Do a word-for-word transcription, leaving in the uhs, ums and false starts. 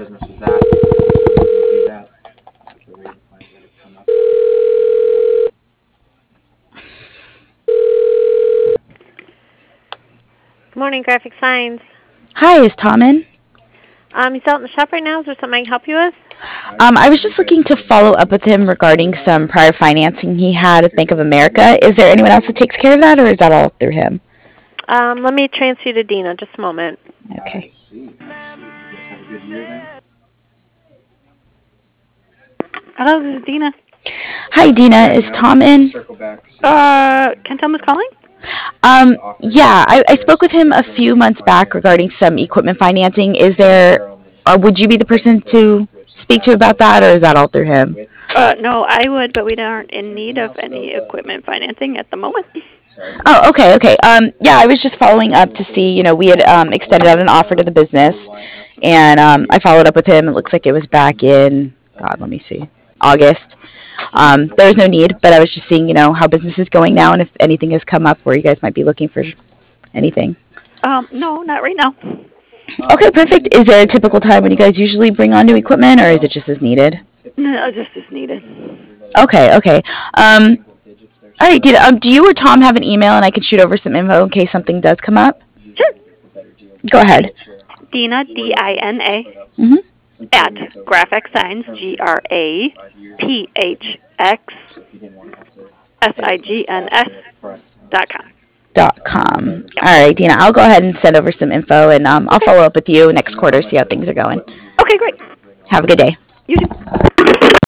business was at. Do that. The rate plans that have come up. Good morning, Graphic Signs. Hi, is Tom in? Um, he's out in the shop right now. Is there something I can help you with? Um, I was just looking to follow up with him regarding some prior financing he had with Bank of America. Is there anyone else that takes care of that, or is that all through him? Um, let me transfer you to Dina. Just a moment. Okay. I see. I see. You guys have a good year then? Hello, this is Dina. Hi, Dina. Is Tom in? Circle back. Uh, can Thomas calling? Um, yeah, I, I spoke with him a few months back regarding some equipment financing. Is there, or would you be the person to speak to about that, or is that all through him? Uh, no, I would, but we aren't in need of any equipment financing at the moment. Oh, okay, okay. Um, yeah, I was just following up to see, you know, we had um, extended out an offer to the business, and um, I followed up with him. It looks like it was back in, God, let me see, August. Um, there was no need, but I was just seeing, you know, how business is going now and if anything has come up where you guys might be looking for anything. Um, no, not right now. Okay, perfect. Is there a typical time when you guys usually bring on new equipment, or is it just as needed? No, just as needed. Okay, okay. Um, all right, Dina, um, do you or Tom have an email and I can shoot over some info in case something does come up? Sure. Go ahead. Dina, D I N A, Mm-hmm. at Graphic Signs, G R A P H X S I G N S dot com. Dot com. All right, Dina, I'll go ahead and send over some info, and um, I'll follow up with you next quarter, see how things are going. Okay, great. Have a good day. You too.